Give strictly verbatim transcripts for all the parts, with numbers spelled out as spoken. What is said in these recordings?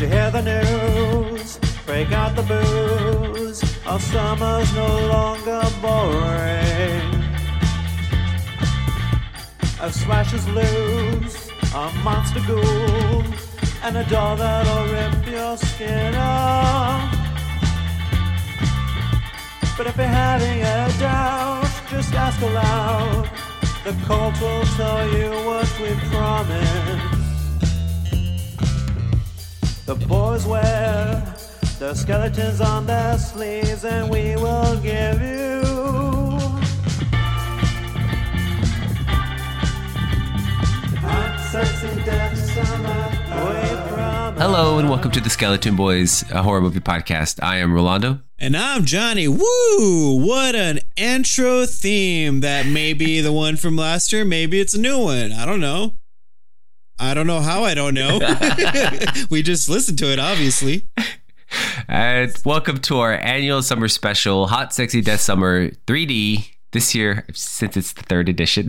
you hear the news? Break out the booze. Our summer's no longer boring. A splash is loose, a monster ghoul, and a doll that'll rip your skin off. But if you're having a doubt, just ask aloud. The cult will tell you what we promised. The boys wear their skeletons on their sleeves, and we will give you hot, sexy death summer. We promise. Hello and welcome to the Skeleton Boys, a horror movie podcast. I am Rolando. And I'm Johnny. Woo! What an intro theme. That may be the one from last year. Maybe it's a new one. I don't know. I don't know how I don't know. We just listened to it, obviously. And welcome to our annual summer special, Hot Sexy Death Summer three D. This year, since it's the third edition.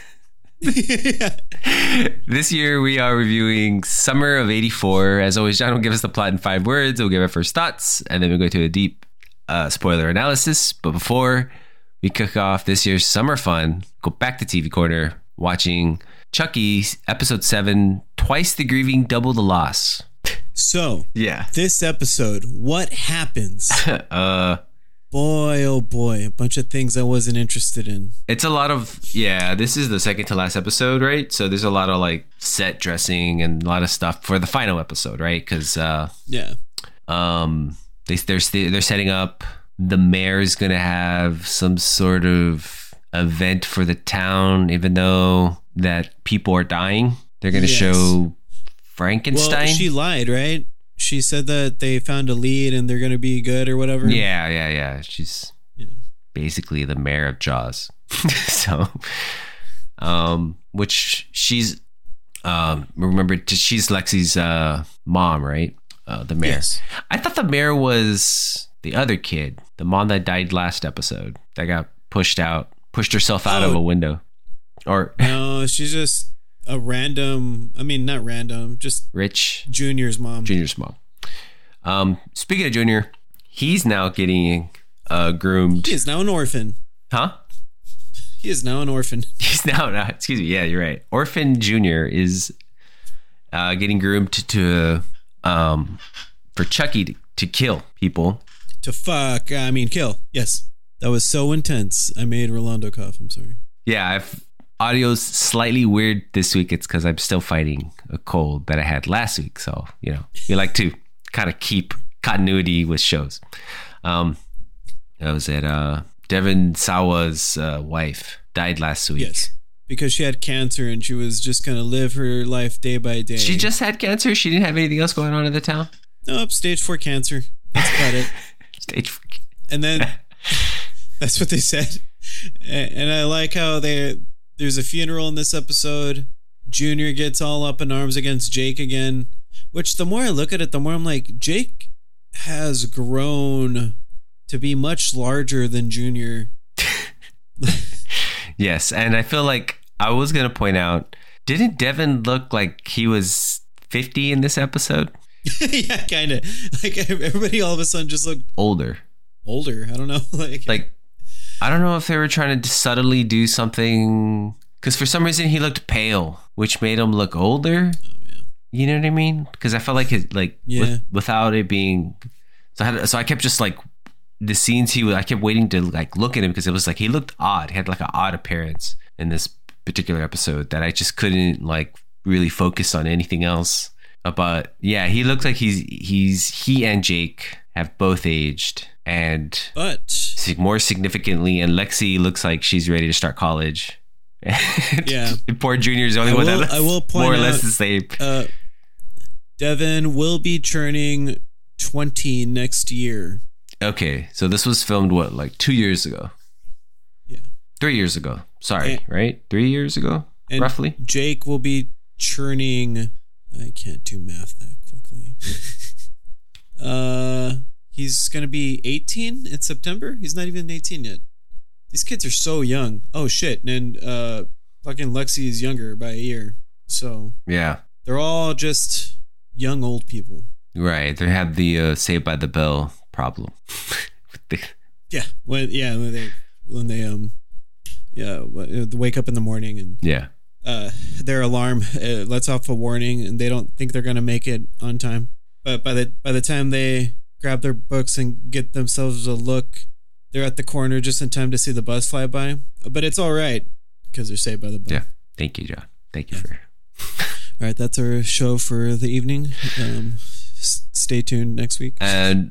This year we are reviewing Summer of eighty-four. As always, John will give us the plot in five words. We'll give our first thoughts, and then we'll go to a deep uh, spoiler analysis. But before we kick off this year's summer fun, go back to T V Corner, watching Chucky, episode seven, Twice the Grieving, Double the Loss. So, yeah, this episode, what happens? uh, boy, oh boy, a bunch of things I wasn't interested in. It's a lot of, yeah, this is the second to last episode, right? So there's a lot of like set dressing and a lot of stuff for the final episode, right? Because, uh, yeah, um, they, they're, they're setting up, the mayor's going to have some sort of event for the town, even though that people are dying. They're going to yes. show Frankenstein. Well, she lied, right? She said that they found a lead and they're going to be good or whatever. Yeah, yeah, yeah. She's yeah. basically the mayor of Jaws. So, um, which she's, um, remember, she's Lexi's uh, mom, right? Uh, the mayor. Yes. I thought the mayor was the other kid, the mom that died last episode, that got pushed out, pushed herself out oh. of a window. Or no, she's just a random, I mean, not random, just Rich. Junior's mom. Junior's mom. Um, speaking of Junior, he's now getting uh, groomed. He is now an orphan. Huh? He is now an orphan. He's now, no, excuse me. Yeah, you're right. Orphan Junior is uh, getting groomed to, to um, for Chucky to, to kill people. To fuck, I mean, kill. Yes. That was so intense. I made Rolando cough. I'm sorry. Yeah, I've, audio's slightly weird this week. It's because I'm still fighting a cold that I had last week. So, you know, we like to kind of keep continuity with shows. Um, that was it. Uh, Devon Sawa's uh, wife died last week. Yes, because she had cancer and she was just going to live her life day by day. She just had cancer? She didn't have anything else going on in the town? Nope, stage four cancer. That's about it. Stage four. And then that's what they said. And I like how they... There's a funeral in this episode. Junior gets all up in arms against Jake again, which the more I look at it, the more I'm like, Jake has grown to be much larger than Junior. Yes, and I feel like I was going to point out, didn't Devon look like he was fifty in this episode? Yeah, kind of. Like everybody all of a sudden just looked older. Older, I don't know. Like, like I don't know if they were trying to subtly do something, because for some reason he looked pale, which made him look older. Oh, yeah. You know what I mean? Because I felt like it, like yeah. with, without it being, so I had, so I kept just like the scenes he was. I kept waiting to like look at him because it was like he looked odd. He had like an odd appearance in this particular episode that I just couldn't like really focus on anything else. But yeah, he looks like he's he's he and Jake have both aged. And but more significantly, and Lexi looks like she's ready to start college. Yeah, poor Junior's the only I one will, that looks I will point more or out, less the same. Uh, Devon will be turning twenty next year. Okay, so this was filmed what, like two years ago? Yeah, three years ago. Sorry, and, right? Three years ago, and roughly. Jake will be turning. I can't do math that quickly. uh. He's going to be eighteen in September. He's not even eighteen yet. These kids are so young. Oh, shit. And uh, fucking Lexi is younger by a year. So yeah, they're all just young old people. Right. They have the uh, Saved by the Bell problem. Yeah. When yeah when they when they um yeah wake up in the morning and yeah uh their alarm uh, lets off a warning and they don't think they're gonna make it on time. But by the by the time they grab their books and get themselves a look, they're at the corner just in time to see the bus fly by. But it's all right because they're saved by the bell. Yeah. Thank you, John. Thank you for. All right, that's our show for the evening. Um, s- stay tuned next week. And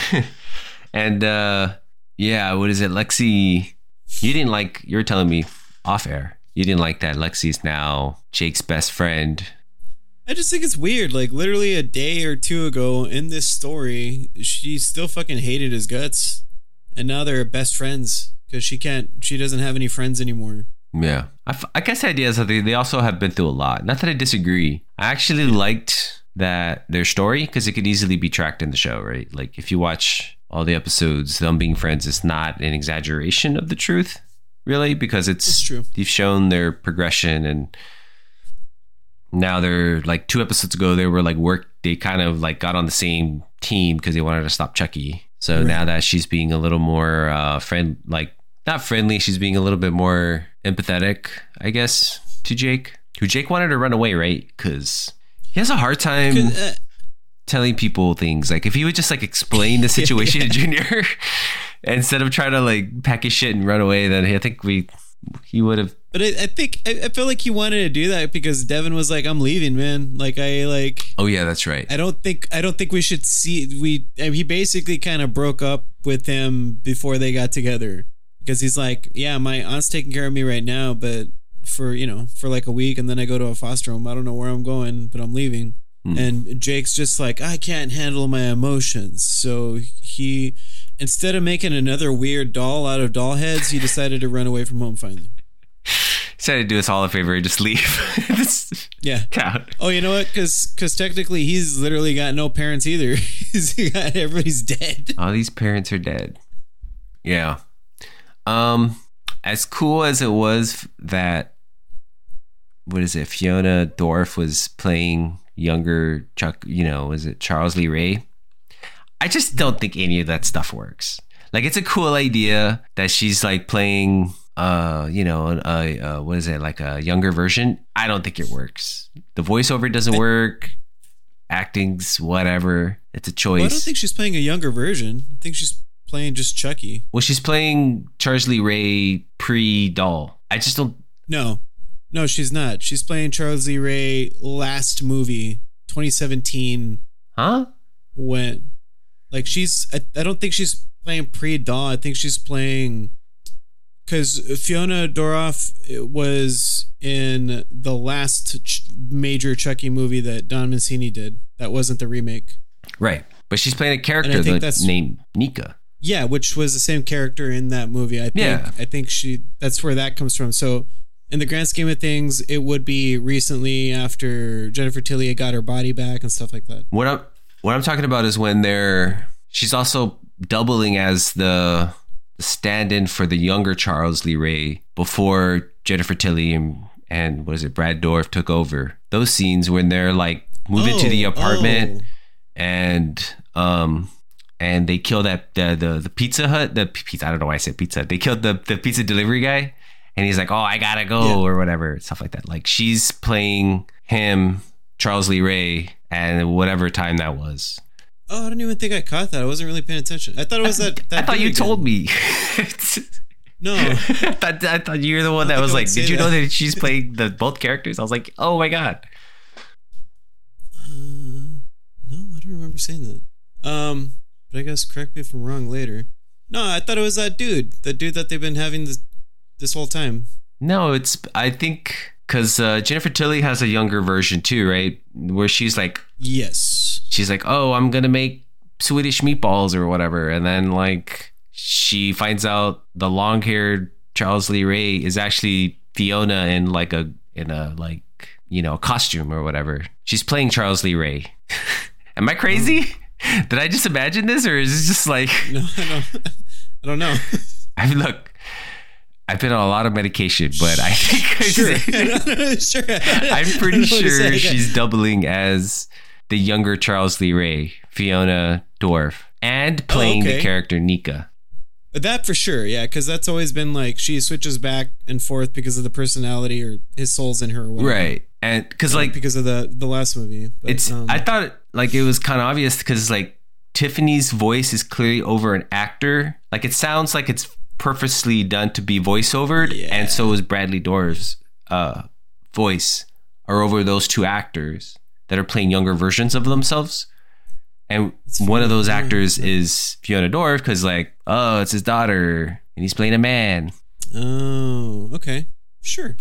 and uh, yeah, what is it, Lexi? You didn't like. You were telling me off air. You didn't like that Lexi's now Jake's best friend. I just think it's weird. Like literally a day or two ago in this story, she still fucking hated his guts, and now they're best friends because she can't. She doesn't have any friends anymore. Yeah. I, f- I guess the idea is that they, they also have been through a lot. Not that I disagree. I actually liked that their story because it could easily be tracked in the show, right? Like if you watch all the episodes, them being friends is not an exaggeration of the truth, really, because it's, it's true. You've shown their progression, and now they're like two episodes ago, they were like work. They kind of like got on the same team because they wanted to stop Chucky. So right. Now that she's being a little more uh, friend, like not friendly, she's being a little bit more empathetic, I guess, to Jake, who Jake wanted to run away, right? Because he has a hard time uh, telling people things. Like if he would just like explain the situation yeah. to Junior instead of trying to like pack his shit and run away, then I think we he would have. But I, I think I, I feel like he wanted to do that because Devin was like, "I'm leaving, man." Like I like. Oh yeah, that's right. I don't think I don't think we should see we. I mean, he basically kind of broke up with him before they got together. Because he's like, yeah, my aunt's taking care of me right now, but for, you know, for like a week, and then I go to a foster home. I don't know where I'm going, but I'm leaving. Mm. And Jake's just like, I can't handle my emotions. So he, instead of making another weird doll out of doll heads, he decided to run away from home finally. Decided to do us all a favor and just leave. Yeah. Town. Oh, you know what? Because because technically he's literally got no parents either. He's got, everybody's dead. All these parents are dead. Yeah. Um, as cool as it was that, what is it, Fiona Dorff was playing younger Chuck, you know, is it Charles Lee Ray? I just don't think any of that stuff works. Like, it's a cool idea that she's like playing, uh, you know, a, a, what is it, like a younger version. I don't think it works. The voiceover doesn't work. Acting's whatever. It's a choice. Well, I don't think she's playing a younger version. I think she's playing just Chucky. Well, she's playing Charles Lee Ray pre-doll. I just don't... No. No, she's not. She's playing Charles Lee Ray last movie, twenty seventeen. Huh? When... Like, she's... I, I don't think she's playing pre-doll. I think she's playing... Because Fiona Dorff was in the last ch- major Chucky movie that Don Mancini did. That wasn't the remake. Right. But she's playing a character that, named Nika. Yeah, which was the same character in that movie. I think yeah. I think she that's where that comes from. So in the grand scheme of things, it would be recently after Jennifer Tilly got her body back and stuff like that. What I'm what I'm talking about is when they're she's also doubling as the stand-in for the younger Charles Lee Ray before Jennifer Tilly and, and what is it, Brad Dourif took over. Those scenes when they're like moving oh, to the apartment oh. and um and they kill that the, the the Pizza Hut the pizza I don't know why I said pizza they killed the the pizza delivery guy and he's like, oh, I gotta go yeah. or whatever, stuff like that. Like she's playing him, Charles Lee Ray, and whatever time that was. Oh, I don't even think I caught that. I wasn't really paying attention. I thought it was that. that I thought you again. told me. No, I, thought, I thought you were the one that was like, did you that. know that she's playing the both characters? I was like, oh my god. Uh, no, I don't remember saying that. Um, but I guess correct me if I'm wrong later. No, I thought it was that dude, the dude that they've been having this this whole time. No, it's I think because uh, Jennifer Tilly has a younger version too, right? Where she's like, yes, she's like, oh, I'm gonna make Swedish meatballs or whatever, and then like she finds out the long-haired Charles Lee Ray is actually Fiona in like a in a like you know costume or whatever. She's playing Charles Lee Ray. Am I crazy? Did I just imagine this, or is this just like? No, I don't. I don't know. I mean, look, I've been on a lot of medication, but I think sure. I sure. I'm pretty sure she's doubling as the younger Charles Lee Ray, Fiona Dorff, and playing oh, okay. the character Nika. That for sure, yeah, because that's always been like she switches back and forth because of the personality or his soul's in her, or whatever. Right? And because uh, like because of the the last movie, but, it's um, I thought like it was kind of obvious because like Tiffany's voice is clearly over an actor. Like it sounds like it's purposely done to be voiceovered, yeah. and so is Bradley Dorff's uh, voice are over those two actors that are playing younger versions of themselves. And it's one of those actors is Fiona Dorff because, like, oh, it's his daughter and he's playing a man. Oh, okay. Sure.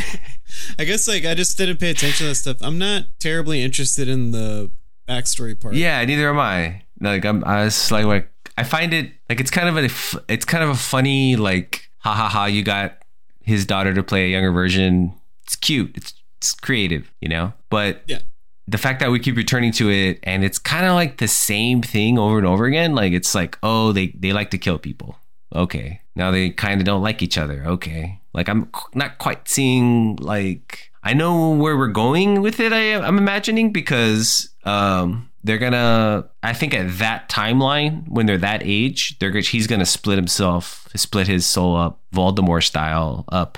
I guess, like, I just didn't pay attention to that stuff. I'm not terribly interested in the backstory part. Yeah, neither am I. Like, I'm, I was like, like, I find it, like, it's kind of a, it's kind of a funny, like, ha ha ha, you got his daughter to play a younger version. It's cute. It's, it's creative, you know? But yeah. The fact that we keep returning to it and it's kind of like the same thing over and over again. Like it's like, oh, they, they like to kill people. Okay. Now they kind of don't like each other. Okay. Like I'm not quite seeing like, I know where we're going with it. I, I'm imagining because um, they're going to, I think at that timeline, when they're that age, they're he's going to split himself, split his soul up, Voldemort style up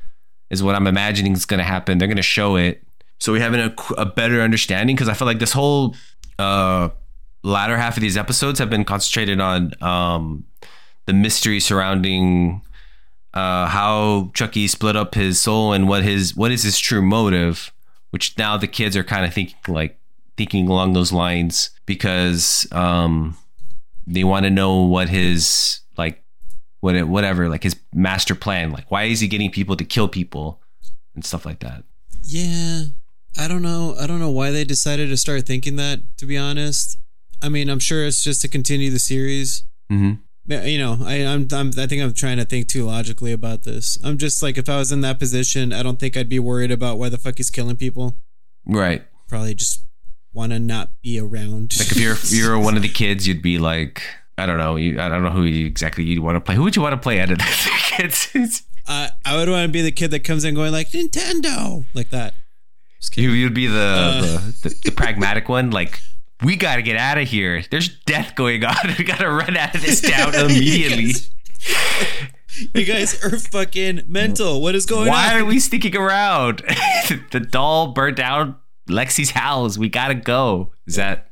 is what I'm imagining is going to happen. They're going to show it. So we have a, a better understanding because I feel like this whole uh, latter half of these episodes have been concentrated on um, the mystery surrounding uh, how Chucky split up his soul and what his what is his true motive, which now the kids are kind of thinking like thinking along those lines because um, they want to know what his like what it, whatever like his master plan, like why is he getting people to kill people and stuff like that. Yeah. I don't know. I don't know why they decided to start thinking that, to be honest. I mean, I'm sure it's just to continue the series. Mm-hmm. You know, I, I'm, I'm, I think I'm trying to think too logically about this. I'm just like, if I was in that position, I don't think I'd be worried about why the fuck he's killing people. Right. Probably just want to not be around. Like if you're if you're one of the kids, you'd be like, I don't know, you, I don't know who you exactly you'd want to play. Who would you want to play out of the kids? uh, I would want to be the kid that comes in going like Nintendo, like that. You, you'd be the, uh, the, the the pragmatic one. Like, we got to get out of here. There's death going on. We got to run out of this town immediately. you, guys, you guys are fucking mental. What is going Why on? Why are we sticking around? The doll burnt down Lexi's house. We got to go. Is that...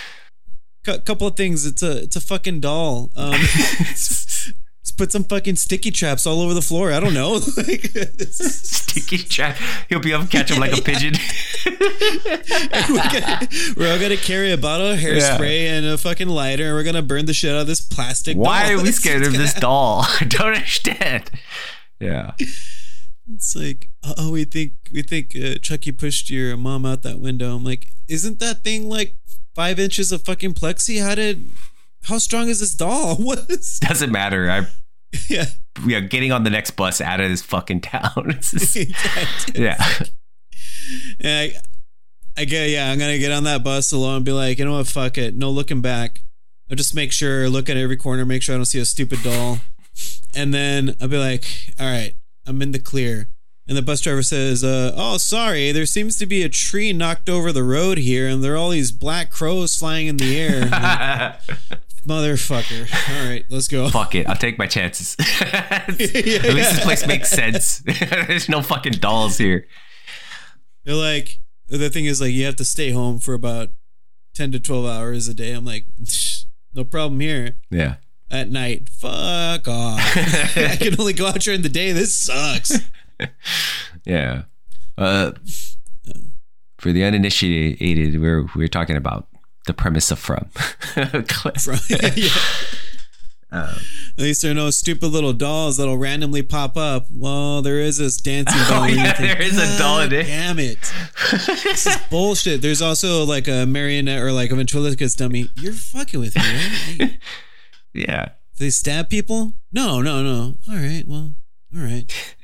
A couple of things. It's a it's a fucking doll. Um, just put some fucking sticky traps all over the floor. I don't know. Like, sticky trap. He'll be able to catch him like a pigeon. we're, gonna, we're all gonna carry a bottle of hairspray yeah. and a fucking lighter, and we're gonna burn the shit out of this plastic. Why doll. are we scared of this doll? I don't understand. Yeah. It's like, oh, we think we think uh, Chucky pushed your mom out that window. I'm like, isn't that thing like five inches of fucking plexi? How did? How strong is this doll? What is? Doesn't matter. I. Yeah. We are getting on the next bus out of this fucking town. Just, yeah. yeah. I, I get. Yeah, I'm gonna get on that bus alone and be like, you know what? Fuck it. No looking back. I'll just make sure, look at every corner, make sure I don't see a stupid doll, and then I'll be like, all right, I'm in the clear. And the bus driver says, uh, oh, sorry, there seems to be a tree knocked over the road here, and there are all these black crows flying in the air. Like, motherfucker. All right, let's go. Fuck it. I'll take my chances. yeah, At least this place makes sense. There's no fucking dolls here. They're like, the thing is, like, you have to stay home for about ten to twelve hours a day. I'm like, no problem here. Yeah. At night, fuck off. I can only go out during the day. This sucks. Yeah. Uh, for the uninitiated, we're we're talking about the premise of From. From yeah. um, At least there are no stupid little dolls that'll randomly pop up. Well, there is this dancing doll. Oh, yeah, there is a doll in it. Damn it. This is bullshit. There's also like a marionette or like a ventriloquist dummy. You're fucking with me, right? Yeah. Do they stab people? No, no, no. All right, well, all right.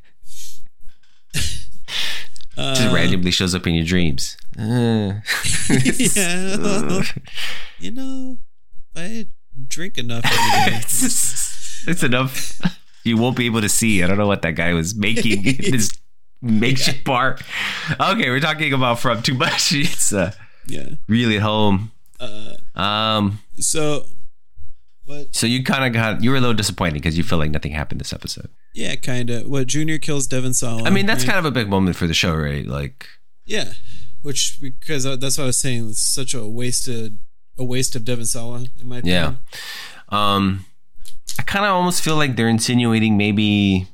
Just uh, randomly shows up in your dreams. Uh. Yeah. Well, you know, if I drink enough every day. it's, it's enough. You won't be able to see. I don't know what that guy was making in his makeshift yeah. bar. Okay, we're talking about From too much. It's uh, Yeah. reel it home. Uh, Um. so, what? So you kind of got you were a little disappointed because you feel like nothing happened this episode. Yeah, kind of. What? Junior kills Devon Sawa. I mean, that's right? kind of a big moment for the show, right? Like, Yeah, which because that's what I was saying. It's such a wasted, a waste of Devon Sawa in my opinion. yeah. Um, I kind of almost feel like they're insinuating maybe,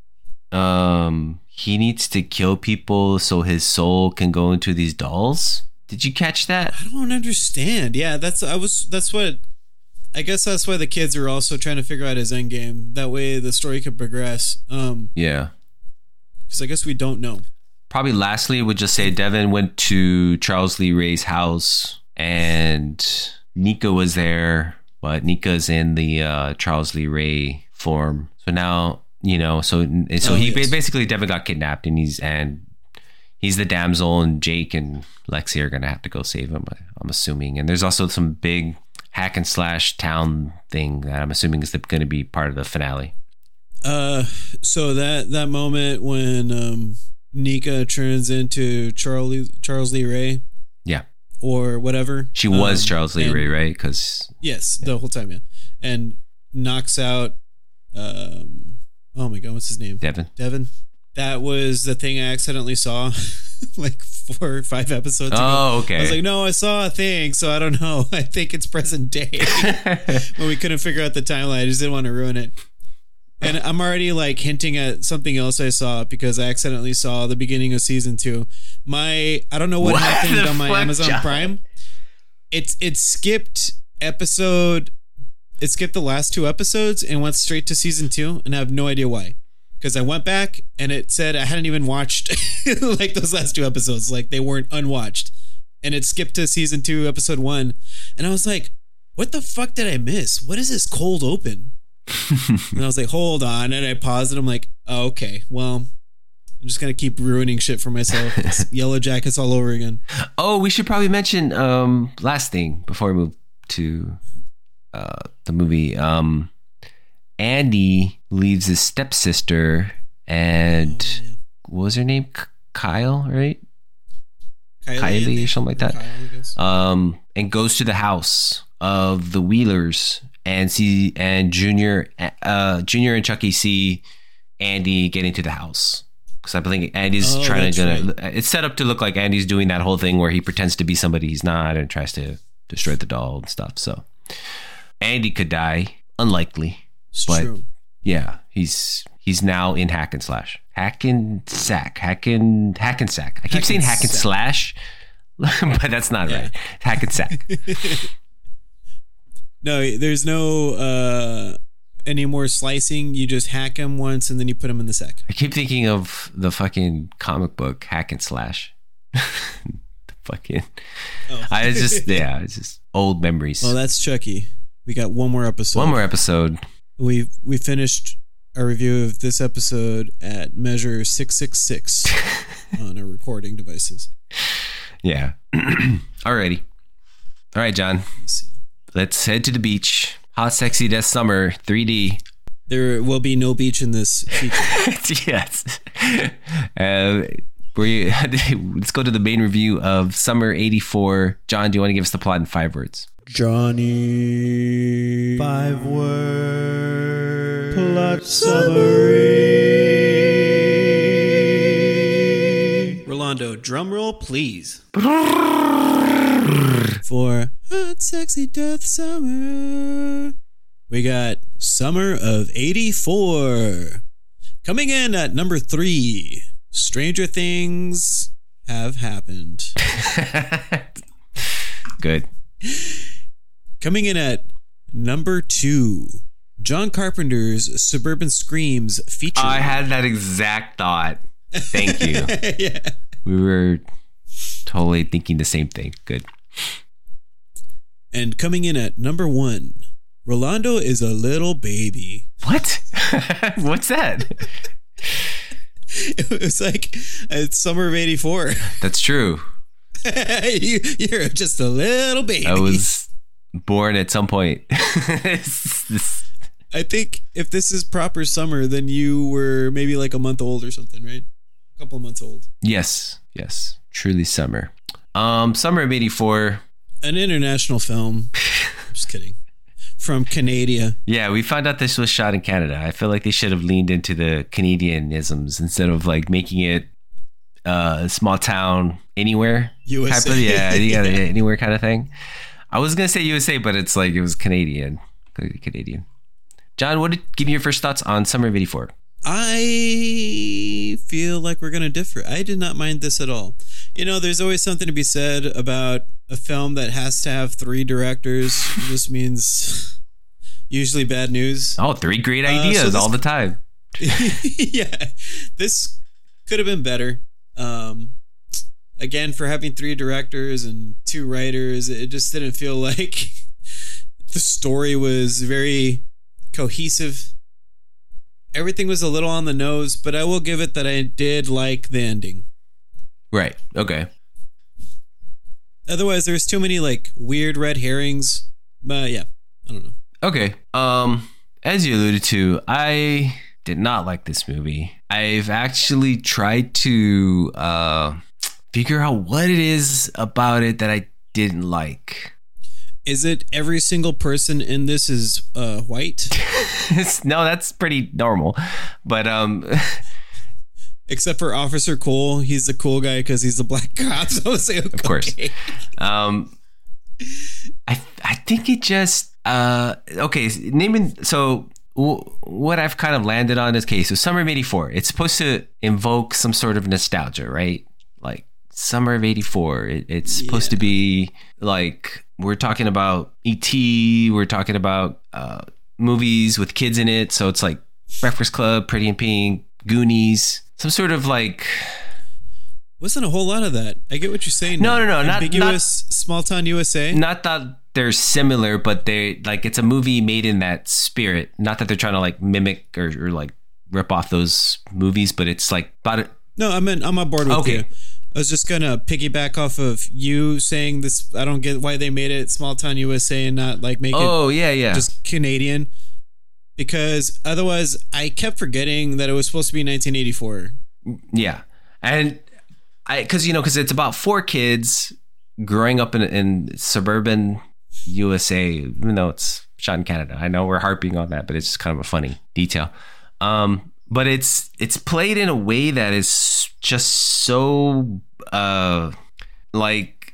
um, he needs to kill people so his soul can go into these dolls. Did you catch that? I don't understand. Yeah, that's I was. That's what. I guess that's why the kids are also trying to figure out his end game. That way the story could progress. Um, Yeah. because I guess we don't know. Probably lastly, would just say Devin went to Charles Lee Ray's house and Nika was there, but Nika's in the uh, Charles Lee Ray form. So now, you know, so so Oh, he yes. basically Devin got kidnapped and he's and he's the damsel and Jake and Lexi are gonna have to go save him. I'm assuming, and there's also some big hack and slash town thing that I'm assuming is going to be part of the finale. Uh, so that that moment when um Nika turns into Charlie Charles Lee Ray Yeah, or whatever. she was um, Charles Lee and- Ray, right? Because Yes, the whole time, yeah, and knocks out. Um, oh my god, what's his name? Devin. Devin. That was the thing I accidentally saw like four or five episodes ago. Oh, okay. I was like, no, I saw a thing, so I don't know. I think it's present day. When we couldn't figure out the timeline, I just didn't want to ruin it. And I'm already like hinting at something else I saw because I accidentally saw the beginning of season two. My I don't know what, What happened the on my fuck, Amazon John? Prime. It's it skipped episode. It skipped the last two episodes and went straight to season two, and I have no idea why. Because I went back and it said I hadn't even watched like those last two episodes, like they weren't unwatched, and it skipped to season two, episode one, and I was like, "What the fuck did I miss? What is this cold open?" And I was like, "Hold on," and I paused and I'm like, oh, "Okay, well, I'm just gonna keep ruining shit for myself. It's Yellow Jackets all over again." Oh, we should probably mention um last thing before we move to uh the movie. Um Andy leaves his stepsister and Oh, yeah. what was her name? K- Kyle, right? Kylie, I Kylie or think. something like that. Kyle, I guess. Um and goes to the house of the Wheelers and see and Junior uh Junior and Chucky see Andy get into the house. Because I think Andy's Oh, trying to that's gonna it's set up to look like Andy's doing that whole thing where he pretends to be somebody he's not and tries to destroy the doll and stuff. So Andy could die. Unlikely. It's but- true. Yeah, he's he's now in hack and slash. Hack and sack. Hack and hack and sack. I keep Hack saying and hack and sack. slash, but that's not Yeah. right. Hack and sack. No, there's no uh any more slicing. You just hack them once and then you put them in the sack. I keep thinking of the fucking comic book hack and slash. the fucking Oh. I was just yeah, it's just old memories. Well, that's Chucky. We got one more episode. One more episode. We we finished our review of this episode at measure six six six on our recording devices. Yeah. Alrighty. All right, John. Let me see. Let's head to the beach. Hot Sexy Death Summer three D. There will be no beach in this feature. Yes. Uh, we let's go to the main review of Summer eighty-four. John, do you want to give us the plot in five words? Johnny. Five word plot summary. Rolando, drum roll, please. For Hot Sexy Death Summer, we got Summer of eighty-four. Coming in at number three, Stranger Things Have Happened. Good. Coming in at number two, John Carpenter's Suburban Screams feature. I had that exact thought. Thank you. Yeah. We were totally thinking the same thing. Good. And coming in at number one, Rolando is a little baby. What? What's that? It was like it's summer of eighty-four. That's true. you, you're just a little baby. I was born at some point. It's- this- I think if this is proper summer, then you were maybe like a month old or something, right? A couple of months old. yes. Yes. Truly summer. Um, Summer of eighty-four. An international film. Just kidding. From Canada. Yeah, we found out this was shot in Canada. I feel like they should have leaned into the Canadianisms instead of like making it uh, a small town anywhere. U S A. Type of, yeah, yeah, yeah, anywhere kind of thing. I was gonna say U S A, but it's like it was Canadian. Canadian. John, what did give me your first thoughts on Summer of eighty-four? I feel like we're gonna differ. I did not mind this at all. You know, there's always something to be said about a film that has to have three directors. This means usually bad news. Oh, three great Uh, so ideas this- all the time. Yeah, this could have been better. Um, again, for having three directors and two writers, it just didn't feel like the story was very cohesive. Everything was a little on the nose, but I will give it that I did like the ending. Right. Okay. Otherwise, there's too many like weird red herrings. But yeah, I don't know. Okay. Um, as you alluded to, I did not like this movie. I've actually tried to uh figure out what it is about it that I didn't like. Is it every single person in this is uh, white? No, that's pretty normal. But um Except for Officer Cole. He's the cool guy because he's the black cop. So I was like, okay. of course. Um I I think it just uh okay, naming so w- what I've kind of landed on is okay, so Summer of eighty-four, it's supposed to invoke some sort of nostalgia, right? Like Summer of eighty-four, it, it's supposed Yeah. to be like we're talking about E T, we're talking about uh movies with kids in it, so it's like Breakfast Club, Pretty in Pink, Goonies, some sort of like Wasn't a whole lot of that. I get what you're saying. No, no, no, not- ambiguous small town U S A. not that they're similar, but they like it's a movie made in that spirit. Not that they're trying to like mimic or, or like rip off those movies, but it's like about it. No, I'm in, I'm on board with Okay. you. I was just gonna piggyback off of you saying this. I don't get why they made it small town U S A and not like make Oh yeah, yeah. it just Canadian. Because otherwise, I kept forgetting that it was supposed to be nineteen eighty-four. Yeah, and I because you know because it's about four kids growing up in, in suburban U S A, even though it's shot in Canada. I know we're harping on that, but it's just kind of a funny detail. Um, but it's it's played in a way that is just so uh, like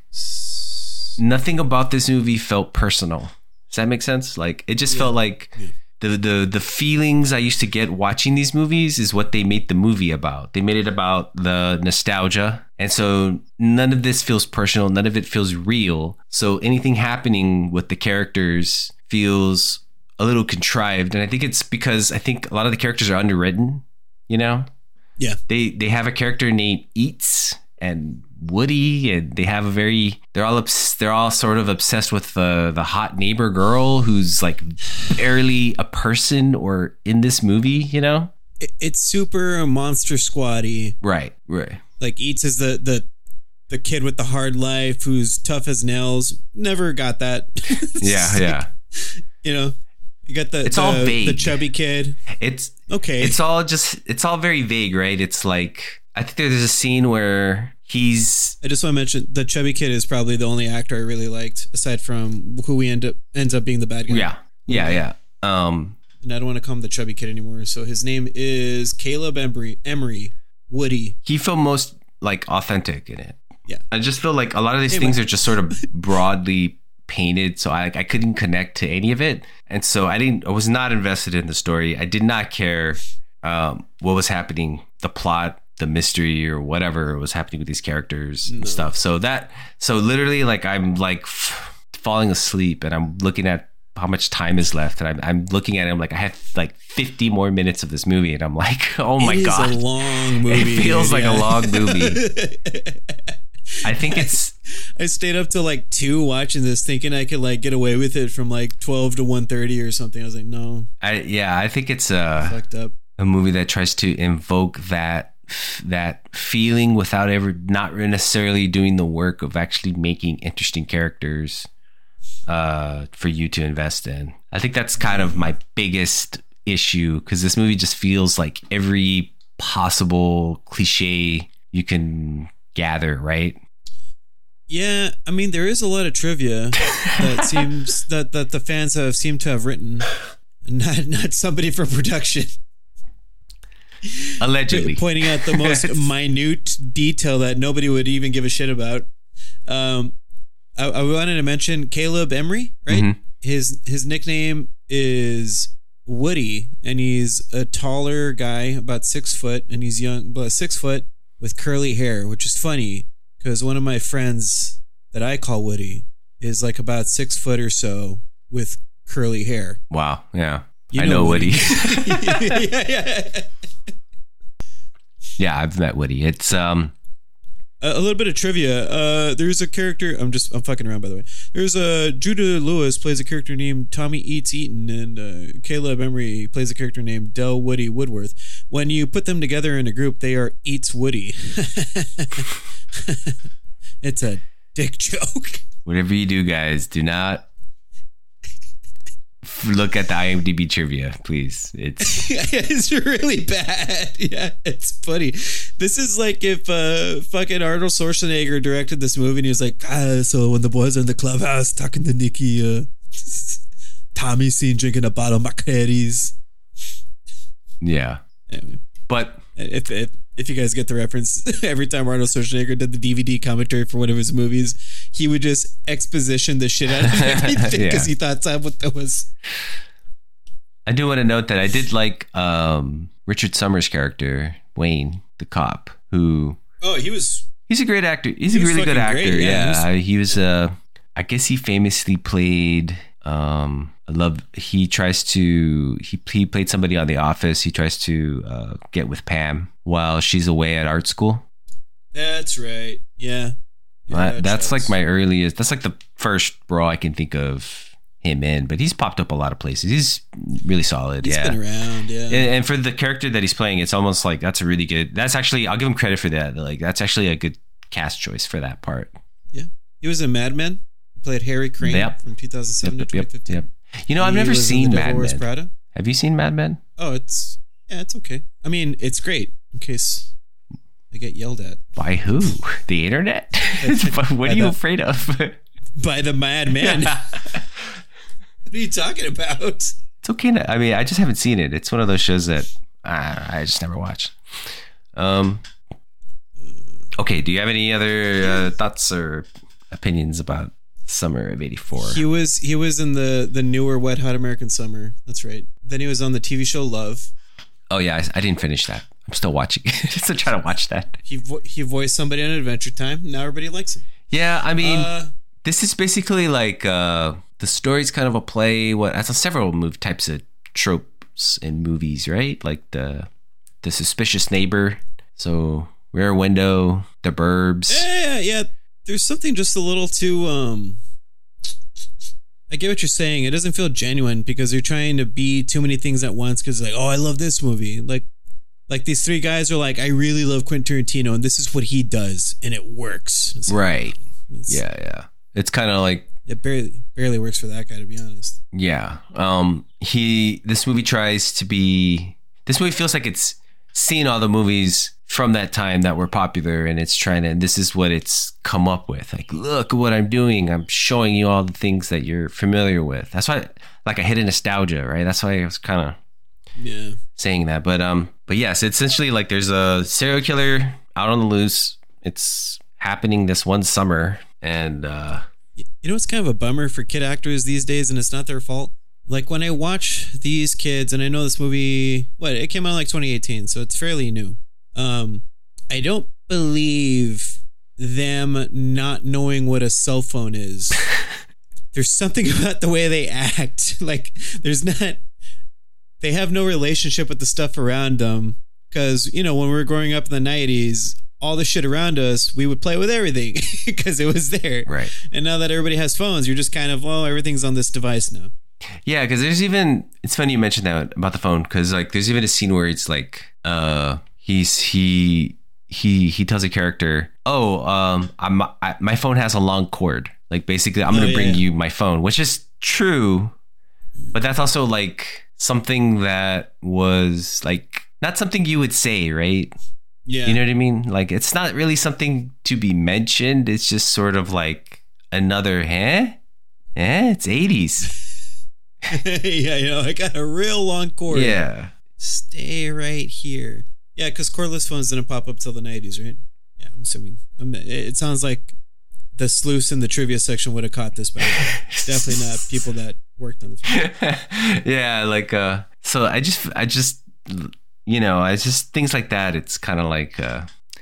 nothing about this movie felt personal. Does that make sense? Like it just Yeah. felt like. Yeah. The, the the feelings I used to get watching these movies is what they made the movie about. They made it about the nostalgia. And so none of this feels personal. None of it feels real. So anything happening with the characters feels a little contrived. And I think it's because I think a lot of the characters are underwritten, you know? Yeah. They they have a character named Eats and Woody, and they have a very they're all obs- they're all sort of obsessed with the the hot neighbor girl who's like barely a person or in this movie, you know? It, it's super Monster Squad-y. Right, right. Like Eats is the the the kid with the hard life who's tough as nails. Never got that. Yeah, yeah. You know, you got the It's the, all vague. the chubby kid. It's Okay. it's all just it's all very vague, right? It's like I think there's a scene where he's I just want to mention the chubby kid is probably the only actor I really liked, aside from who we end up ends up being the bad guy. yeah, yeah, yeah. Um And I don't want to call him the chubby kid anymore. So his name is Caleb Emery. Emery Woody. he felt most like authentic in it. Yeah. I just feel like a lot of these Hey, things man. are just sort of broadly painted, so I I couldn't connect to any of it, and so I didn't. I was not invested in the story. I did not care um, what was happening, the plot, the mystery, or whatever was happening with these characters and No. stuff. So that, so literally, like I'm like f- falling asleep, and I'm looking at how much time is left, and I'm I'm looking at it. I'm like I have like fifty more minutes of this movie, and I'm like, oh my it is god, a long movie. it feels like yeah. a long movie. I think it's. I stayed up till like two watching this, thinking I could like get away with it from like twelve to one thirty or something. I was like, no, I yeah, I think it's a fucked up. a movie that tries to invoke that that feeling without ever not necessarily doing the work of actually making interesting characters uh, for you to invest in. I think that's kind of my biggest issue because this movie just feels like every possible cliche you can gather, right? Yeah, I mean there is a lot of trivia that seems that, that the fans have seemed to have written, not not somebody from production. Allegedly. Pointing out the most minute detail that nobody would even give a shit about. Um, I, I wanted to mention Caleb Emery, right? Mm-hmm. His his nickname is Woody, and he's a taller guy, about six foot, and he's young, but six foot with curly hair, which is funny because one of my friends that I call Woody is like about six foot or so with curly hair. Wow. Yeah. You I know know Woody. Woody. yeah, yeah. Yeah, I've met Woody. It's um A, a little bit of trivia. Uh, there's a character. I'm just. I'm fucking around, by the way. There's a Judah Lewis plays a character named Tommy Eats Eaton, and uh, Caleb Emery plays a character named Del Woody Woodworth. When you put them together in a group, they are Eats Woody. It's a dick joke. whatever you do, guys, do not look at the IMDb trivia, please. It's it's really bad. Yeah, it's funny. This is like if uh, fucking Arnold Schwarzenegger directed this movie and he was like, ah, so when the boys are in the clubhouse talking to Nikki, uh, Tommy's seen drinking a bottle of Macari's. Yeah. Anyway, but if, if if you guys get the reference, every time Arnold Schwarzenegger did the D V D commentary for one of his movies, he would just exposition the shit out of everything because yeah. he thought that was. I do want to note that I did like um, Richard Summers' character, Wayne, the cop, who... Oh, he was... He's a great actor. He's he a really good actor. Great. Yeah, yeah he was... Uh, I guess he famously played... Um, I love... He tries to... He, he played somebody on The Office. He tries to uh, get with Pam while she's away at art school. That's right. Yeah. yeah uh, that's like my earliest... That's like the first role I can think of him in, but he's popped up a lot of places. He's really solid. He's yeah. been around, yeah. And, and for the character that he's playing, it's almost like that's a really good. That's actually, I'll give him credit for that. Like that's actually a good cast choice for that part. Yeah, he was in Mad Men. He played Harry Crane yep. from two thousand seven yep, to twenty fifteen. Yep, yep. You know, I've he never seen Mad Men. Prada. Have you seen Mad Men? Oh, it's yeah, it's okay. I mean, it's great. In case I get yelled at by who? The internet? What are you the, afraid of? By the Mad Men. What are you talking about? It's okay. To, I mean, I just haven't seen it. It's one of those shows that uh, I just never watched. Um. Okay. Do you have any other uh, thoughts or opinions about Summer of eighty-four? He was he was in the the newer Wet Hot American Summer. That's right. Then he was on the T V show Love. Oh yeah, I, I didn't finish that. I'm still watching it. Still trying to watch that. He vo- he voiced somebody on Adventure Time. Now everybody likes him. Yeah, I mean, uh, this is basically like. Uh, The story's kind of a play. What has several move types of tropes in movies, right? Like the the suspicious neighbor, so Rear Window, The Burbs. Yeah, yeah, yeah. There's something just a little too. Um, I get what you're saying. It doesn't feel genuine because you're trying to be too many things at once. Because like, oh, I love this movie. Like, like these three guys are like, I really love Quentin Tarantino, and this is what he does, and it works. It's right. Like, it's, yeah, yeah. It's kind of like. It barely barely works for that guy, to be honest. Yeah. Um. He. This movie tries to be. This movie feels like it's seen all the movies from that time that were popular, and it's trying to. And this is what it's come up with. Like, look at what I'm doing. I'm showing you all the things that you're familiar with. That's why, like, a hidden nostalgia, right? That's why I was kind of. Yeah. Saying that, but um, but yes, it's essentially like there's a serial killer out on the loose. It's happening this one summer, and. uh You know what's kind of a bummer for kid actors these days, and it's not their fault? Like when I watch these kids, and I know this movie, what, it came out like twenty eighteen, so it's fairly new. Um, I don't believe them not knowing what a cell phone is. There's something about the way they act. Like there's not, they have no relationship with the stuff around them. Because, you know, when we were growing up in the nineties, all the shit around us, we would play with everything because it was there. Right. And now that everybody has phones, you're just kind of, well, everything's on this device now. Yeah, because there's even, it's funny you mentioned that about the phone, because like there's even a scene where it's like, uh, he's, he, he, he tells a character, oh, um, I'm, I, my phone has a long cord. Like basically, I'm going to oh, bring yeah. you my phone, which is true. But that's also like something that was like, not something you would say, right? Yeah. You know what I mean? Like, it's not really something to be mentioned. It's just sort of like another, huh? Eh, it's eighties. Yeah, you know, I got a real long cord. Yeah. Stay right here. Yeah, because cordless phones didn't pop up till the nineties, right? Yeah, I'm assuming. I'm, it sounds like the sleuths in the trivia section would have caught this, but definitely not people that worked on the phone. Yeah, like, uh, so I just, I just, you know, I just, things like that, it's kind of like, uh,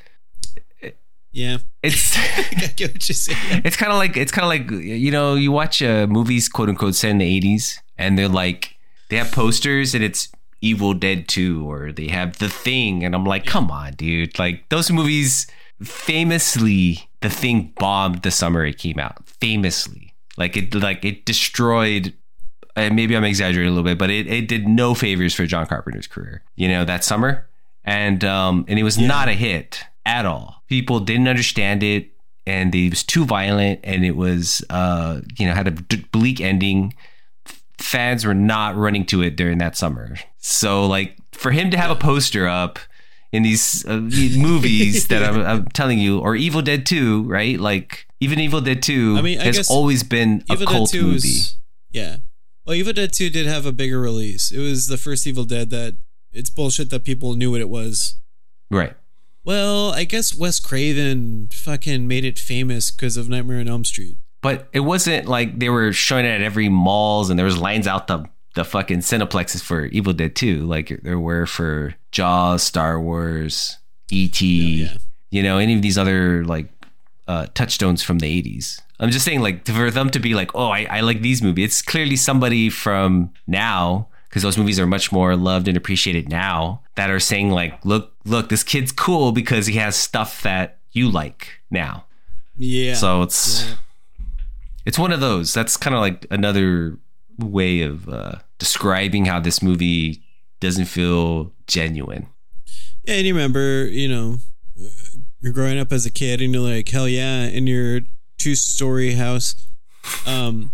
yeah. It's, I get what you're saying. It's kind of like, it's kind of like, you know, you watch uh, movies, quote unquote, set in the eighties, and they're like, they have posters and it's Evil Dead two, or they have The Thing, and I'm like, come on, dude. Like, those movies, famously, The Thing bombed the summer it came out. Famously. Like, it like it destroyed, and maybe I'm exaggerating a little bit, but it, it did no favors for John Carpenter's career, you know, that summer. And um and it was yeah. not a hit at all. People didn't understand it, and it was too violent, and it was uh you know, had a d- bleak ending. Fans were not running to it during that summer. So like, for him to have a poster up in these uh, movies that I'm, I'm telling you, or Evil Dead two, right? Like, even Evil Dead two I mean, I has always been a Evil cult Dead two movie. Was, yeah. Well, Evil Dead two did have a bigger release. It was the first Evil Dead that, it's bullshit that people knew what it was. Right. Well, I guess Wes Craven fucking made it famous because of Nightmare on Elm Street. But it wasn't like they were showing it at every malls and there was lines out the the fucking Cineplexes for Evil Dead two, like there were for Jaws, Star Wars, E T, oh, yeah. you know, any of these other like uh, touchstones from the eighties. I'm just saying, like, for them to be like, oh, I, I like these movies. It's clearly somebody from now, because those movies are much more loved and appreciated now, that are saying like, look, look, this kid's cool because he has stuff that you like now. Yeah. So it's... Yeah. It's one of those. That's kind of like another way of uh, describing how this movie doesn't feel genuine. Yeah, and you remember, you know, you're growing up as a kid and you're like, hell yeah, in your two-story house um,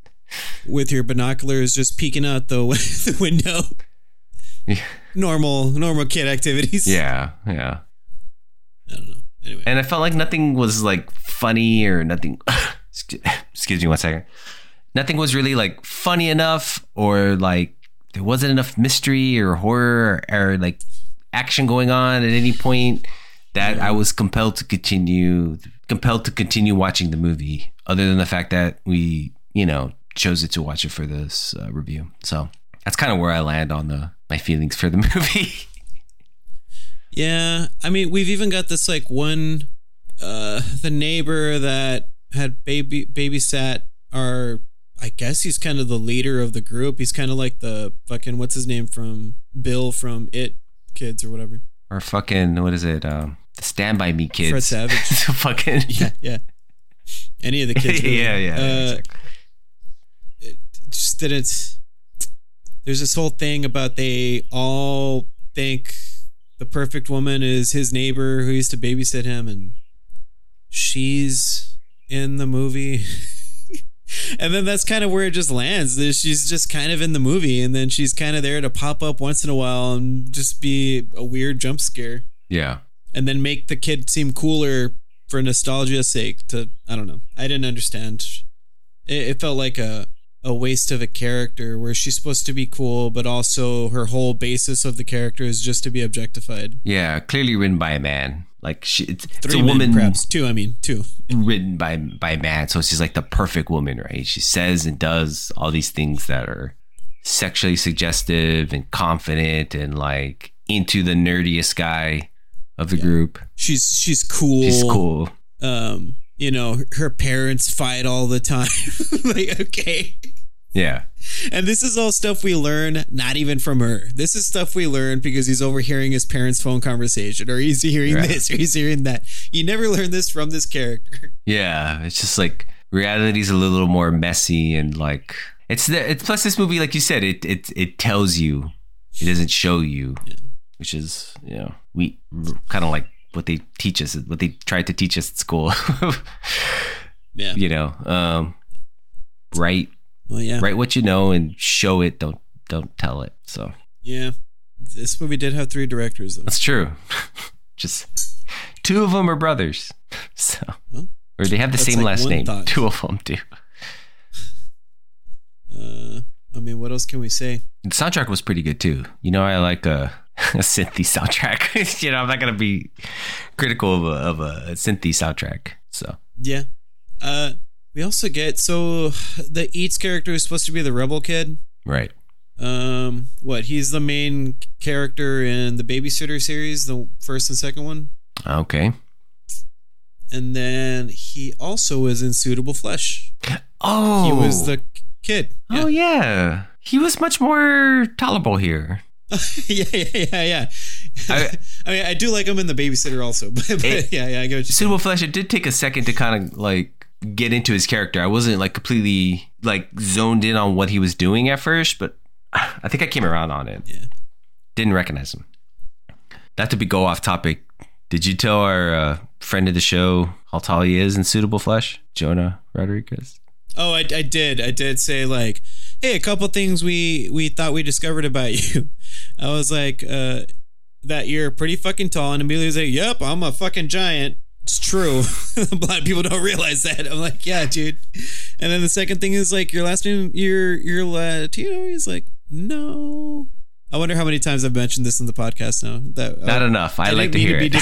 with your binoculars just peeking out the, the window. Yeah. Normal, normal kid activities. Yeah, yeah. I don't know. Anyway. And I felt like nothing was like funny or nothing... Excuse me one second. Nothing was really like funny enough, or like there wasn't enough mystery or horror or, or like action going on at any point that yeah. I was compelled to continue compelled to continue watching the movie, other than the fact that we, you know, chose it to watch it for this uh, review. So that's kind of where I land on the my feelings for the movie. Yeah, I mean, we've even got this like one uh the neighbor that had baby babysat our, I guess he's kind of the leader of the group. He's kind of like the fucking, what's his name from Bill from It Kids or whatever. Or fucking, what is it? Um, the Stand By Me kids. Fred Savage. So fucking. Yeah, yeah. Any of the kids. Really. yeah, yeah. Uh, exactly. It just that it's, there's this whole thing about they all think the perfect woman is his neighbor who used to babysit him, and she's in the movie. And then that's kind of where it just lands. She's just kind of in the movie, and then she's kind of there to pop up once in a while and just be a weird jump scare. Yeah. And then make the kid seem cooler for nostalgia's sake. To I don't know. I didn't understand. It, it felt like a, a waste of a character where she's supposed to be cool, but also her whole basis of the character is just to be objectified. Yeah, clearly written by a man. Like she, it's, Three it's a men, woman, perhaps two. I mean, two. Written by by a man, so she's like the perfect woman, right? She says and does all these things that are sexually suggestive and confident and like into the nerdiest guy of the yeah. group. She's she's cool. She's cool. Um, you know, her parents fight all the time. Like, okay. Yeah. And this is all stuff we learn not even from her. This is stuff we learn because he's overhearing his parents' phone conversation, or he's hearing right. this, or he's hearing that. You never learn this from this character. Yeah, it's just like reality's a little more messy, and like it's the it's plus this movie, like you said, it it it tells you, it doesn't show you, yeah. which is, you know, we kind of like what they teach us, what they tried to teach us at school. Yeah, you know, um, right. Well, yeah. Write what you know and show it. Don't don't tell it. So yeah, this movie did have three directors, though. That's true. Just two of them are brothers. So, Well, or they have the that's same like last one name. thought. Two of them do. Uh, I mean, what else can we say? The soundtrack was pretty good too. You know, I like a, a synthy soundtrack. You know, I'm not gonna be critical of a, of a synthy soundtrack. So Yeah. Uh, we also get so the Eats character is supposed to be the rebel kid. right. Um, what? He's the main character in the Babysitter series, the first and second one, Okay. and then he also was in Suitable Flesh. Oh, He was the kid. Oh yeah, he was much more tolerable here. yeah, yeah, yeah, yeah. I- I, mean, I do like him in the Babysitter also, but, but It- yeah, yeah, I get what you Suitable Flesh. It did take a second to kind of like get into his character. I wasn't like completely like zoned in on what he was doing at first, but I think I came around on it. Yeah. Didn't recognize him. Not to be go off topic. Did you tell our uh, friend of the show how tall he is in Suitable Flesh, Jonah Rodriguez? Oh, I, I did. I did say like, hey, a couple things we we thought we discovered about you. I was like, uh, that you're pretty fucking tall, and Amelia was like, yep, I'm a fucking giant. It's true. A lot of people don't realize that. I'm like, yeah, dude. And then the second thing is like, your last name, you're you're Latino. He's like, no. I wonder how many times I've mentioned this in the podcast now. That Not uh, enough. I, I like to didn't hear mean it.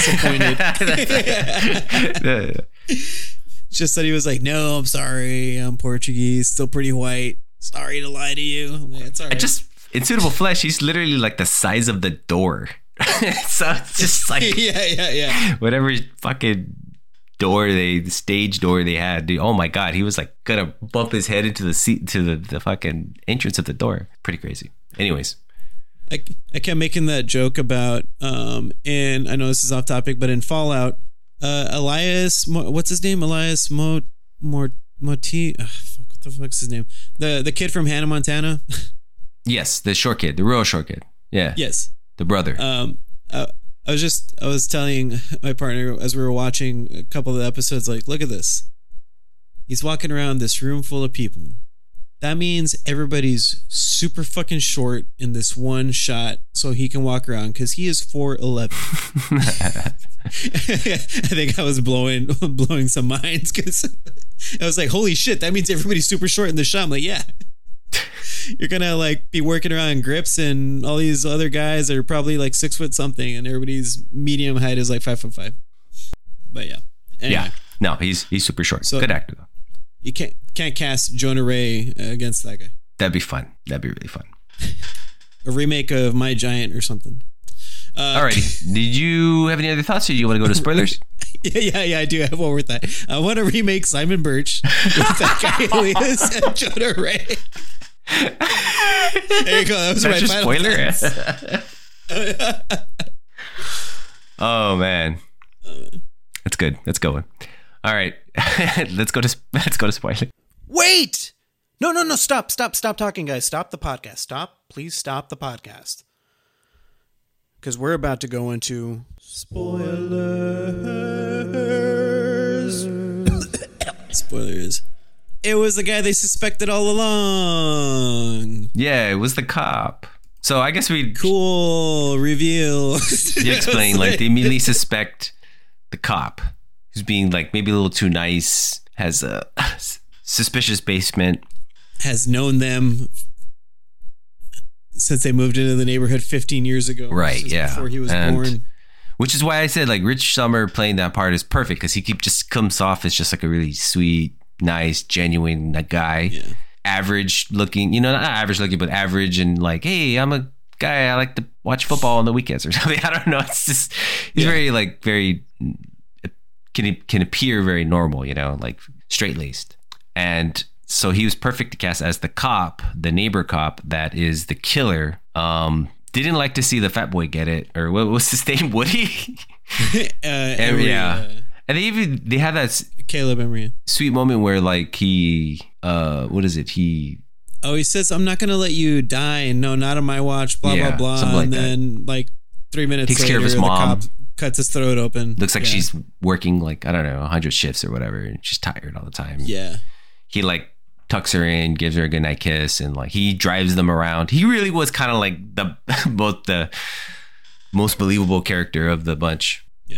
to be disappointed. Just that he was like, no, I'm sorry. I'm Portuguese, still pretty white. Sorry to lie to you. I'm like, it's all I right. just in Suitable Flesh, he's literally like the size of the door. So it's just like yeah, yeah, yeah. whatever fucking door they, the stage door they had. Dude, oh my god, he was like gonna bump his head into the seat to the, the fucking entrance of the door. Pretty crazy. Anyways, I, I kept making that joke about, um, and I know this is off topic, but in Fallout, uh, Elias, Mo, what's his name? Elias Mo, Mort, Moti, ugh, fuck, what the fuck's his name? The the kid from Hannah Montana. yes, the short kid, the real short kid. Yeah, Yes. the brother. Um, I, I was just, I was telling my partner as we were watching a couple of the episodes, like, look at this. He's walking around this room full of people. That means everybody's super fucking short in this one shot so he can walk around because he is four eleven. I think I was blowing blowing some minds because I was like, holy shit, that means everybody's super short in the shot. I'm like, yeah. You're gonna like be working around grips and all these other guys are probably like six foot something and everybody's medium height is like five foot five. But yeah. Anyway, yeah, no, he's he's super short. So- Good actor though. you can't can't cast Jonah Ray against that guy. That'd be fun. That'd be really fun. A remake of My Giant or something. Uh, Alrighty. Did you have any other thoughts, or do you want to go to spoilers? Yeah, yeah, yeah, I do have one with that. I want to remake Simon Birch with that guy who is Jonah Ray. There you go. That was That's my your final spoiler. thoughts. Oh man, that's good. That's going. All right, let's go to let's go to spoiler. Wait! No, no, no, stop, stop, stop talking, guys. Stop the podcast. Stop. Please stop the podcast. Because we're about to go into spoilers. Spoilers. It was the guy they suspected all along. Yeah, it was the cop. So I guess we Cool reveal. you explain like they immediately suspect the cop who's being like maybe a little too nice, has a suspicious basement. Has known them since they moved into the neighborhood fifteen years ago. Right, just yeah. Before he was And- born. Which is why I said like Rich Sommer playing that part is perfect because he keep just comes off as just like a really sweet, nice, genuine guy. Yeah. Average looking, you know, not average looking, but average and like, hey, I'm a guy. I like to watch football on the weekends or something. I don't know. It's just he's Yeah. very like very can can appear very normal, you know, like straight laced. And so he was perfect to cast as the cop, the neighbor cop that is the killer. Um, didn't like to see the fat boy get it, or what was his name, Woody? uh, Emery, yeah. uh, And they even they have that s- Caleb Emery. sweet moment where like he uh what is it he Oh, he says, "I'm not gonna let you die." No, not on my watch. Blah Yeah, blah blah. something like and that. then like three minutes Takes later, care of his the mom. cop cuts his throat open. looks like Yeah. she's working like I don't know one hundred shifts or whatever, and she's tired all the time. Yeah. He like tucks her in, gives her a goodnight kiss, and like he drives them around. He really was kind of like the both the most believable character of the bunch. Yeah.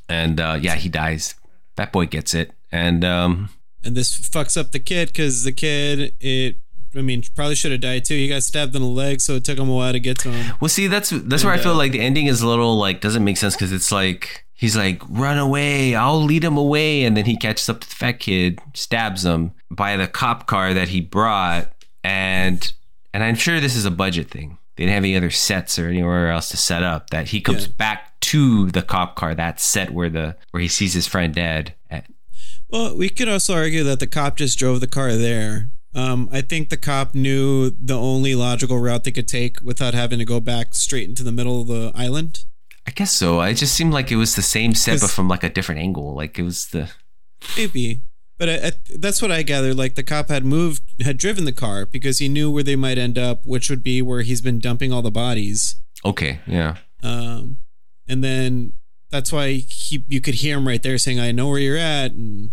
And uh, yeah, he dies. Fat Boy gets it. And um, and this fucks up the kid because the kid, it, I mean, probably should have died too. He got stabbed in the leg, so it took him a while to get to him. well, see, that's that's And, where I feel uh, like the ending is a little like doesn't make sense because it's like he's like, run away, I'll lead him away, and then he catches up to the fat kid, stabs him by the cop car that he brought, and and I'm sure this is a budget thing. They didn't have any other sets or anywhere else to set up. That he comes Yeah. back to the cop car, that set where the where he sees his friend dead. At, Well, we could also argue that the cop just drove the car there. Um, I think the cop knew the only logical route they could take without having to go back straight into the middle of the island. I guess so. It just seemed like it was the same set, but 'Cause- from like a different angle. Like it was the Maybe. But I, I, that's what I gathered. Like the cop had moved, had driven the car because he knew where they might end up, which would be where he's been dumping all the bodies. okay, yeah. Um, and then that's why he, you could hear him right there saying, I know where you're at. And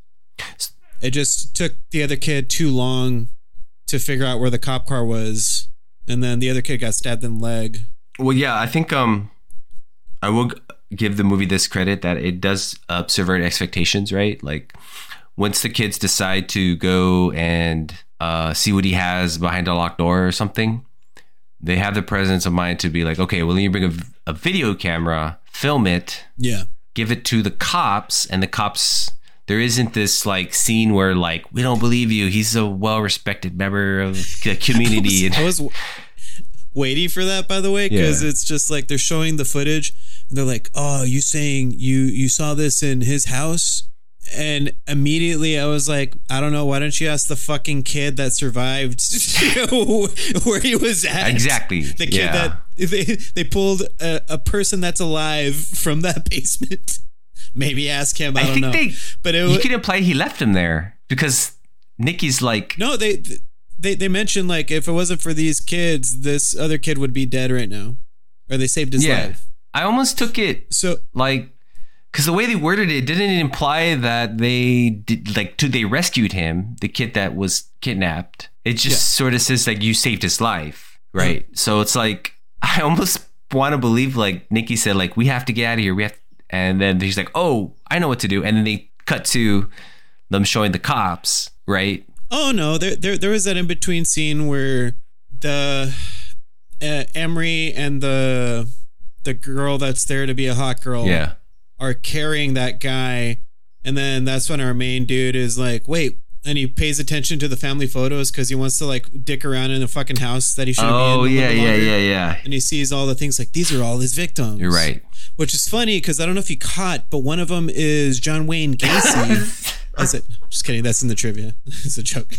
it just took the other kid too long to figure out where the cop car was. And then the other kid got stabbed in the leg. Well, yeah, I think um, I will g- give the movie this credit that it does uh, subvert expectations, right? Like once the kids decide to go and uh, see what he has behind a locked door or something, they have the presence of mind to be like, okay, well, you bring a, v- a video camera, film it, Yeah. give it to the cops, and the cops. There isn't this like scene where like we don't believe you. He's a well-respected member of the community. I was, I was waiting for that, by the way, because Yeah. it's just like they're showing the footage and they're like, "Oh, you saying you you saw this in his house?" And immediately I was like, "I don't know. Why don't you ask the fucking kid that survived where he was at?" Exactly. The kid Yeah. that they they pulled a, a person that's alive from that basement. Maybe ask him. I, I don't think know. they. but it You was, can imply he left him there because Nikki's like, no, they they they mentioned like if it wasn't for these kids, this other kid would be dead right now, or they saved his yeah. life. I almost took it So like because the way they worded it didn't imply that they did like to they rescued him, the kid that was kidnapped. It just Yeah. sort of says like you saved his life, right? So it's like I almost want to believe like Nikki said like we have to get out of here. We have, and then he's like, oh, I know what to do, and then they cut to them showing the cops, right? oh no, there there there was that in between scene where the uh, Emery and the the girl that's there to be a hot girl Yeah. are carrying that guy, and then that's when our main dude is like, wait. And he pays attention to the family photos because he wants to like dick around in the fucking house that he shouldn't Oh be in. a yeah, little yeah, longer. yeah, yeah. And he sees all the things like these are all his victims. You're right. Which is funny because I don't know if you caught, but one of them is John Wayne Gacy. Is it? Just kidding. That's in the trivia. It's a joke.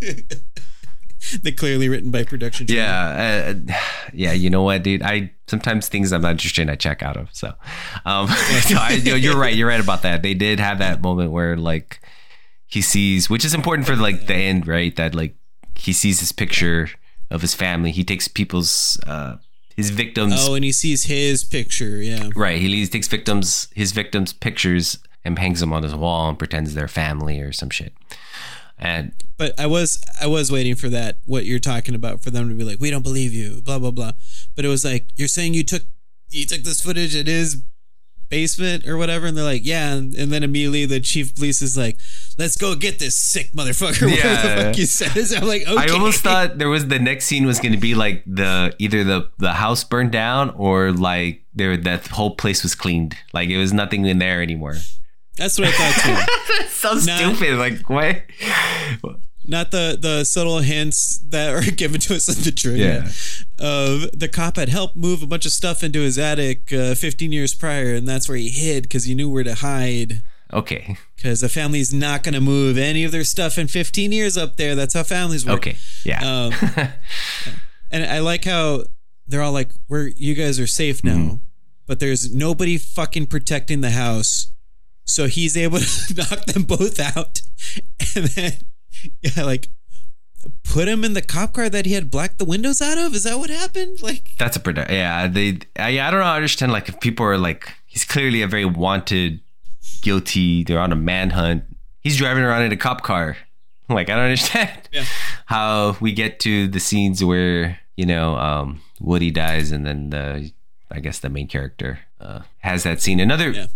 They're clearly written by production. trivia. Yeah, uh, yeah. You know what, dude? I sometimes things I'm not interested in, I check out of. So, um, so I, you're right. You're right about that. They did have that moment where like he sees, which is important for like the end, right? That like he sees this picture of his family. He takes people's uh, his victims. Oh, and he sees his picture. Yeah. Right. He leaves, takes victims, his victims' pictures and hangs them on his wall and pretends they're family or some shit. And But I was I was waiting for that, what you're talking about, for them to be like, we don't believe you, blah blah blah. But it was like, you're saying you took you took this footage at his basement or whatever, and they're like, yeah, and, and then immediately the chief of police is like, let's go get this sick motherfucker. Yeah. Whatever the fuck you said. I'm like, okay. I almost thought there was the next scene was going to be like the either the the house burned down or like there that whole place was cleaned. Like it was nothing in there anymore. That's what I thought too. That's so Nah. stupid. Like what? Not the the subtle hints that are given to us in the trivia. Of the cop had helped move a bunch of stuff into his attic uh, fifteen years prior, and that's where he hid because he knew where to hide. Okay. Because the family's not going to move any of their stuff in fifteen years up there. That's how families work. Okay. Yeah. Um, and I like how they're all like, "We're you guys are safe now," Mhm. but there's nobody fucking protecting the house. So he's able to knock them both out, and then yeah, like put him in the cop car that he had blacked the windows out of. Is that what happened? Like, That's a product. Yeah. They. I, I don't know. I understand. Like if people are like, he's clearly a very wanted, guilty. They're on a manhunt. He's driving around in a cop car. Like I don't understand Yeah. how we get to the scenes where you know um, Woody dies, and then the I guess the main character uh, has that scene. Another. Yeah.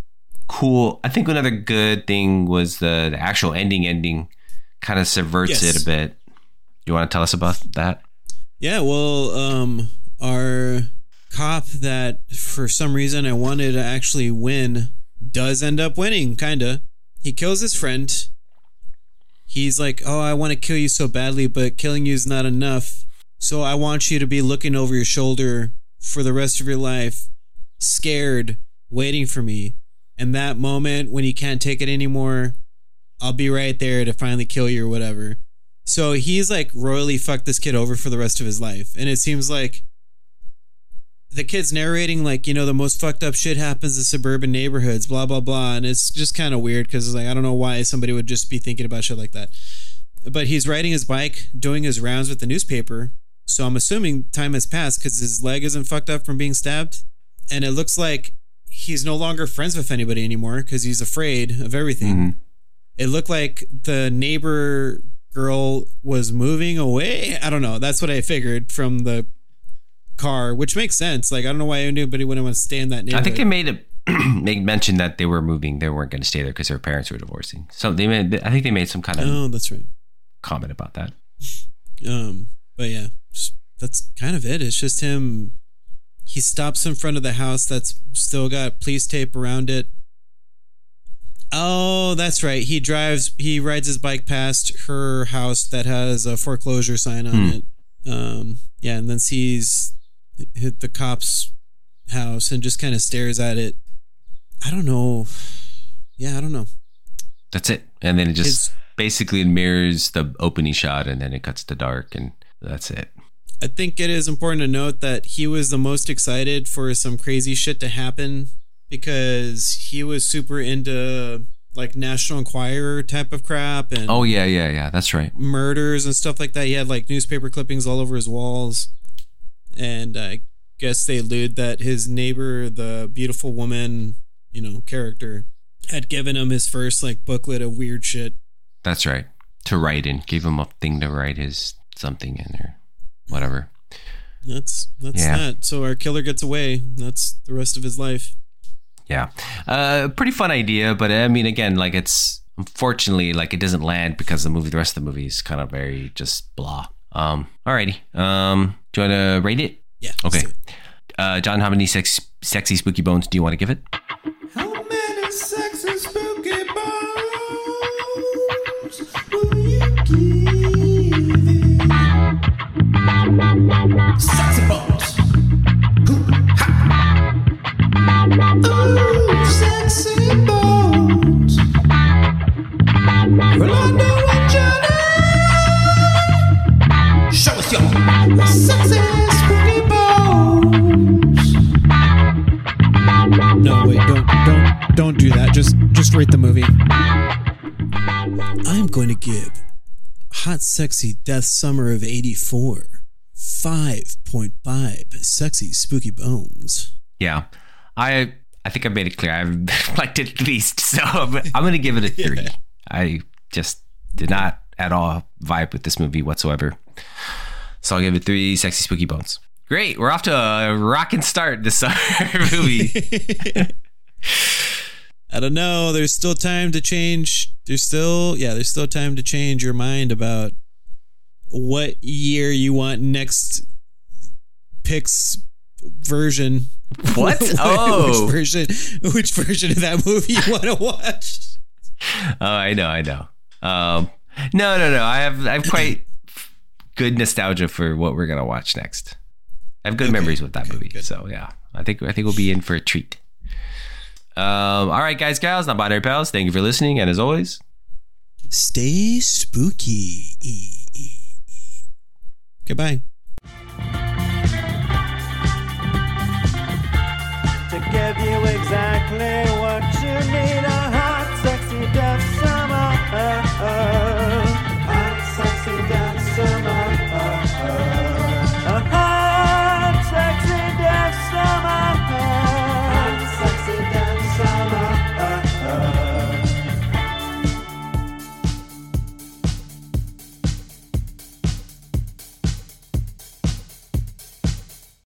cool. I think another good thing was the, the actual ending. Ending kind of subverts Yes. it a bit. You want to tell us about that? Yeah, well, um, our cop that for some reason I wanted to actually win does end up winning, kinda. He kills his friend. He's like, oh, I want to kill you so badly, but killing you is not enough. So I want you to be looking over your shoulder for the rest of your life, scared, waiting for me. And that moment when you can't take it anymore, I'll be right there to finally kill you or whatever. So he's like royally fucked this kid over for the rest of his life. And it seems like the kid's narrating like, you know, the most fucked up shit happens in suburban neighborhoods, blah, blah, blah. And it's just kind of weird because like, I don't know why somebody would just be thinking about shit like that. But he's riding his bike, doing his rounds with the newspaper. So I'm assuming time has passed because his leg isn't fucked up from being stabbed. And it looks like he's no longer friends with anybody anymore because he's afraid of everything. Mm-hmm. It looked like the neighbor girl was moving away. I don't know. That's what I figured from the car, which makes sense. Like, I don't know why anybody wouldn't want to stay in that neighborhood. I think they made a made mention that they were moving. They weren't going to stay there because their parents were divorcing. So they made. I think they made some kind of Oh, that's right. comment about that. Um, but yeah, just, that's kind of it. It's just him. He stops in front of the house that's still got police tape around it. Oh, that's right. He drives, he rides his bike past her house that has a foreclosure sign on Hmm. it. Um, yeah, and then sees hit the cop's house and just kind of stares at it. I don't know. Yeah, I don't know. That's it. And then it just It's- basically mirrors the opening shot, and then it cuts to dark, and that's it. I think it is important to note that he was the most excited for some crazy shit to happen because he was super into like National Enquirer type of crap and Oh yeah, yeah, yeah. That's right. murders and stuff like that. He had like newspaper clippings all over his walls. And I guess they allude that his neighbor, the beautiful woman, you know, character, had given him his first like booklet of weird shit. That's right. To write in, gave him a thing to write his something in there, whatever. That's that's Yeah. that. So our killer gets away. That's the rest of his life. Yeah, uh, pretty fun idea, but I mean, again, like it's unfortunately like it doesn't land because the movie, the rest of the movie is kind of very just blah. Um, alrighty. Um, do you want to rate it? Yeah. let's Okay. do it. Uh, John, how many sex, sexy spooky bones do you want to give it? How many sexy spooky bones will you give it? Sexy bones. Ooh, ha. Ooh, sexy bones. Well, I know what you need. Show us your sexy spooky bones. No, wait, don't don't don't do that. Just just rate the movie. I'm going to give Hot Sexy Death Summer of eighty-four five point five sexy spooky bones. Yeah, I I think I made it clear. I liked it least, so I'm, I'm going to give it a three. Yeah. I just did not at all vibe with this movie whatsoever. So I'll give it three sexy spooky bones. Great. We're off to a rockin' start this summer movie. I don't know. There's still time to change. There's still, yeah, there's still time to change your mind about what year you want next Pix version. What? Which Oh. version? Which version of that movie you want to watch? Oh, I know, I know. Um, no, no, no. I have I have quite good nostalgia for what we're gonna watch next. I have good Okay, memories with that okay, movie. good. So yeah, I think I think we'll be in for a treat. Um, all right, guys, gals, not binary pals. Thank you for listening, and as always, Stay spooky. Goodbye. To give you exactly